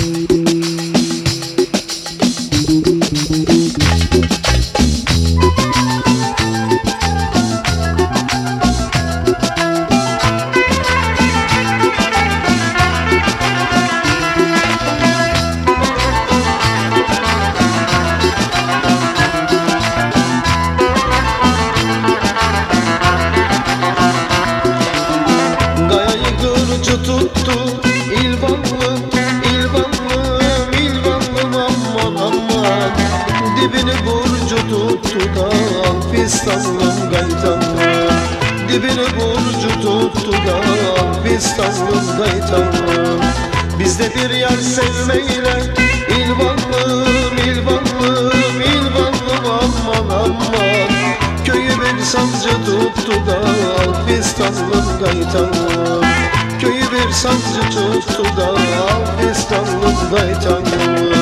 Tuttu İlvanlım, İlvanlım, İlvanlım aman aman. Dibini burcu tuttu da Alpistanlım gaytanlım. Dibini burcu tuttu da Alpistanlım gaytanlım. Bizde bir yar sevmeyle İlvanlım, İlvanlım, İlvanlım aman aman. Köyü bir sancı tuttu da Alpistanlım gaytanlım. Köyü bir sancı tuttu da Alpistanlım gaytanlım.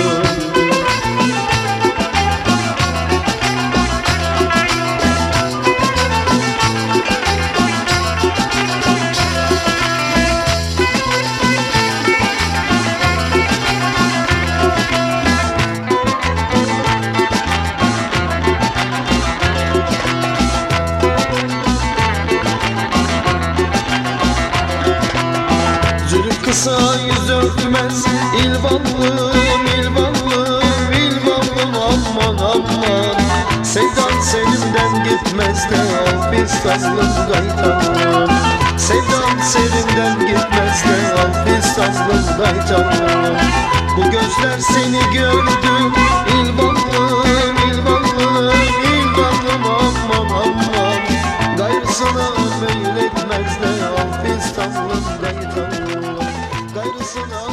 Kısa yüz örtmez İlvanlım, İlvanlım, İlvanlım aman aman. Sevdan selimden gitmez de Alpistanlım gaytanlım. Sevdan selimden gitmez de Alpistanlım gaytanlım. Bu gözler seni gördü İlvanlım, İlvanlım, İlvanlım aman aman. Gayrısına meyletmez de Alpistanlım gaytanlım. Gayrısına